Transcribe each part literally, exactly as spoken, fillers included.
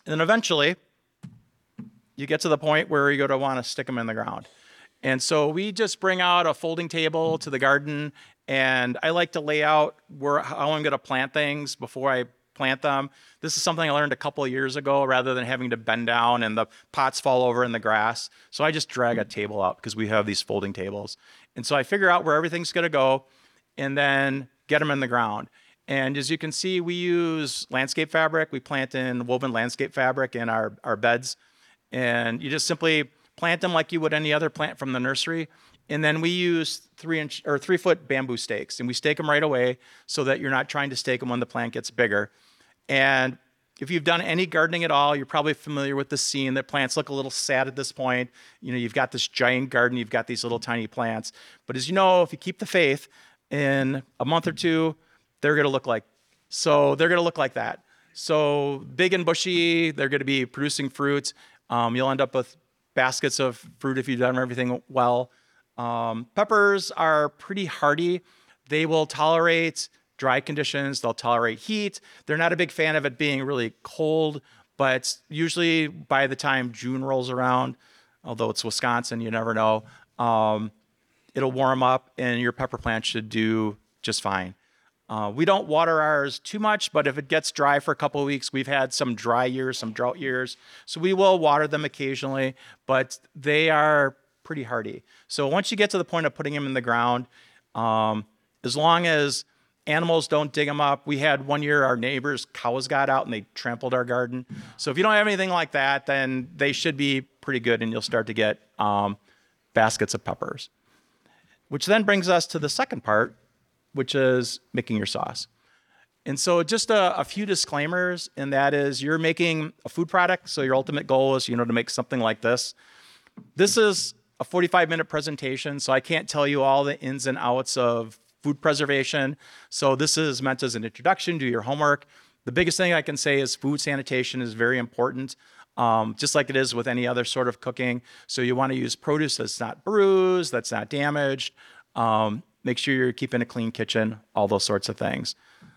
And then eventually, you get to the point where you're going to want to stick them in the ground. And so we just bring out a folding table to the garden, and I like to lay out where how I'm going to plant things before I plant them. This is something I learned a couple of years ago, rather than having to bend down and the pots fall over in the grass. So I just drag a table out because we have these folding tables. And so I figure out where everything's going to go and then get them in the ground. And as you can see, we use landscape fabric. We plant in woven landscape fabric in our, our beds. And you just simply plant them like you would any other plant from the nursery. And then we use three inch or three foot bamboo stakes, and we stake them right away so that you're not trying to stake them when the plant gets bigger. And if you've done any gardening at all, you're probably familiar with the scene that plants look a little sad at this point. You know, you've got this giant garden, you've got these little tiny plants. But as you know, if you keep the faith, in a month or two, they're going to look like, so they're going to look like that. So big and bushy, they're going to be producing fruit. Um, you'll end up with baskets of fruit if you've done everything well. Um, peppers are pretty hardy. They will tolerate dry conditions. They'll tolerate heat. They're not a big fan of it being really cold, but usually by the time June rolls around, although it's Wisconsin, you never know, um, it'll warm up and your pepper plant should do just fine. Uh, we don't water ours too much, but if it gets dry for a couple of weeks, we've had some dry years, some drought years, so we will water them occasionally, but they are pretty hardy. So once you get to the point of putting them in the ground, um, as long as animals don't dig them up. We had one year our neighbor's cows got out and they trampled our garden. So if you don't have anything like that, then they should be pretty good and you'll start to get um, baskets of peppers. Which then brings us to the second part, which is making your sauce. And so just a, a few disclaimers, and that is you're making a food product, so your ultimate goal is, you know, to make something like this. This is a forty-five minute presentation, so I can't tell you all the ins and outs of food preservation. So this is meant as an introduction, do your homework. The biggest thing I can say is food sanitation is very important, um, just like it is with any other sort of cooking. So you want to use produce that's not bruised, that's not damaged. Um, make sure you're keeping a clean kitchen, all those sorts of things.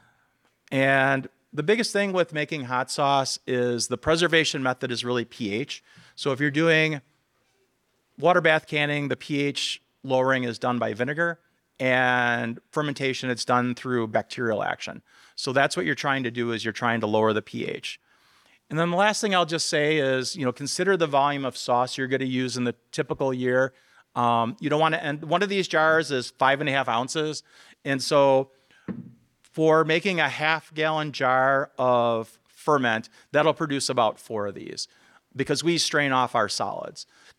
And the biggest thing with making hot sauce is the preservation method is really pH. So if you're doing water bath canning, the pH lowering is done by vinegar, and fermentation, it's done through bacterial action. So that's what you're trying to do, is you're trying to lower the pH. And then the last thing I'll just say is, you know, consider the volume of sauce you're going to use in the typical year. Um, you don't want to end, one of these jars is five and a half ounces. And so for making a half gallon jar of ferment, that'll produce about four of these because we strain off our solids.